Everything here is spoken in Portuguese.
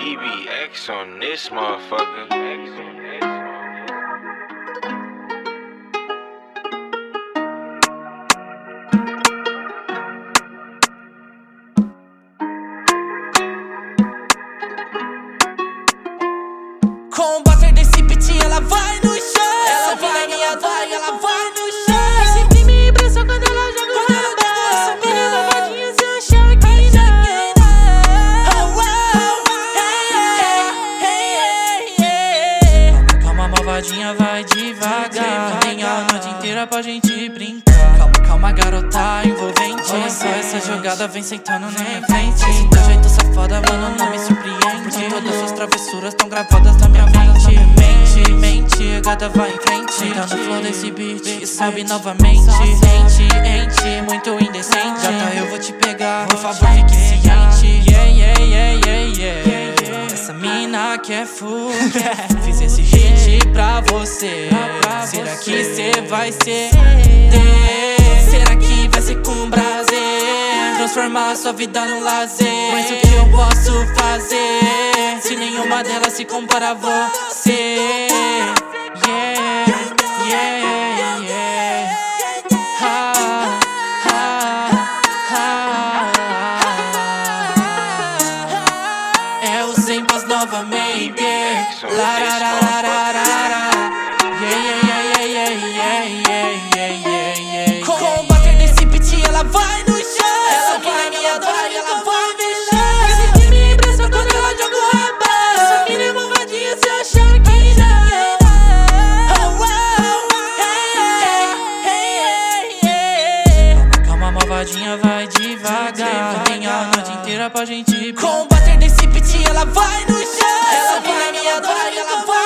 DBX on this motherfucker. Com o bater desse beat ela vai no chão. Ela vai na minha dói, ela vai no chão. Sempre me impressiona quando ela joga o rabo. Essa menina vadinha se achar que não. Calma, malvadinha, vai devagar. Tem a noite inteira pra gente brincar. Calma, calma, garota envolvente. Olha só essa jogada, vem sentando na minha frente. Esse teu jeito safada, mano, não me surpreende. Porque todas suas travessuras tão gravadas na minha mente. Mente, gata, vai em frente. Senta no flow desse beat e sobe novamente. Ente, muito indecente. Gata, eu vou te pegar, por favor, fique ciente. Essa mina que é full. Fiz esse hit pra você. Será que cê vai ceder? Será que vai ser com prazer? Transformar sua vida num lazer. Mas o que eu posso fazer se nenhuma delas se compara a você? É o Zempas novamente. Com o bater desse beat ela vai no chão. Ela vai na minha dói, ela vai no chão. Sempre me impressiona quando ela joga o rabo. Essa menina malvadinha se achar que não. Calma, malvadinha, vai devagar. Tem a noite inteira pra gente brincar. Com o bater desse beat ela vai no chão. Ela vai na minha dói, ela vai